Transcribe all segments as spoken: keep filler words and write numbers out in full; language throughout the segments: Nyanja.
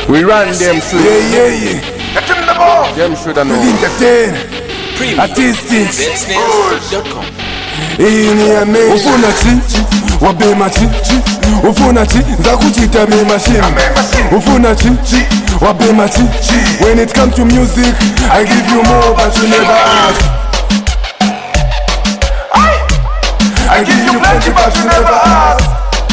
We run them through. Yeah, yeah, yeah. Them shoulda know. Entertain. Artistic. Iyi ni ya me. Ufuna chi, wabema chi, ufuna chi, zakuchita me machine. Ufuna chi, wabema chi. When it comes to music, I give you more but you never ask. I give you plenty but you never ask.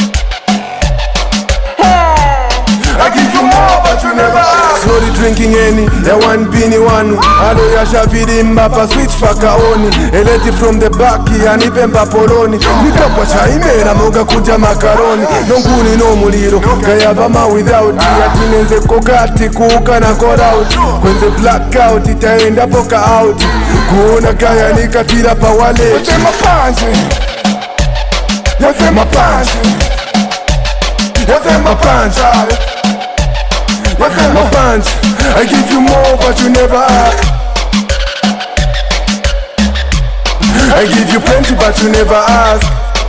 I give you more but you never ask. Slowly drinking any, ya one bini wanu. Alo ya shavidi mbapa switch faka oni. Eleti from the back ya nipe mpapoloni. Nitapa cha imera moga kuja makaroni. Nonguni no muliro, kaya vama without. Ya tinenze kokati kuka na call out. Kwenze blackout itaenda poka out. Kuona kaya nikatira pa wale. Yasema panje, yasema panje, yasema panje. What's in my punch? I give you more but you never ask. I give you plenty but you never ask.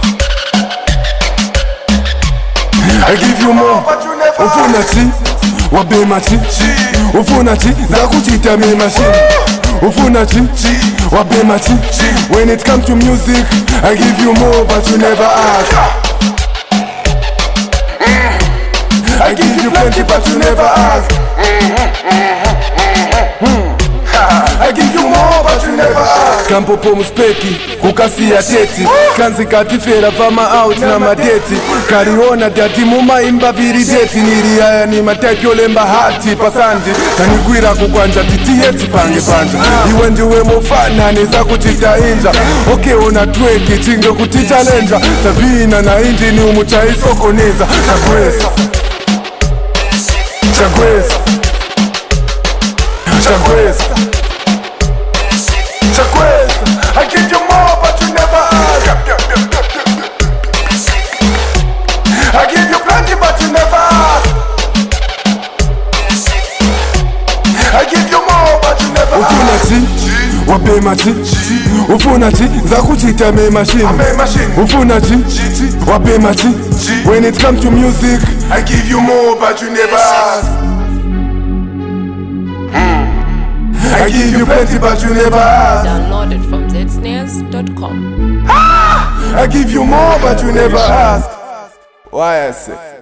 I give you more but you never ask. Ufuna chi, wabema chi. Ufuna chi, zakuchita me machine. Ufuna chi, wabema chi. When it comes to music, I give you more but you never ask. I give you plenty but you never ask. I give you more but you never ask. Kampopo muspeki, kukasi ya teti. Kanzi katifera vama out na madeti. Kariona dati muma imba virideti. Niriaya ni mateki olemba hati pasandi. Kanigwira kukwanja titiye chipange panja. Iwe ndiwe mufana neza kutita inja. Oke ona tweki chinge kutita lenja. Tavina na inji ni umuchaiso koneza. Chagwesa Chagwesa, Chagwesa, Chagwesa. I give you more but you never ask. I give you plenty but you never ask. I give you more but you never ask. Ufuna chi, wabema chi. Ufuna chi, zakuchita me machine. Ufuna chi, wabema chi. When it comes to music, I give you more but you never ask. I give you plenty but you never ask. Download it from Z Snares dot com. I give you more but you never ask. Why I say?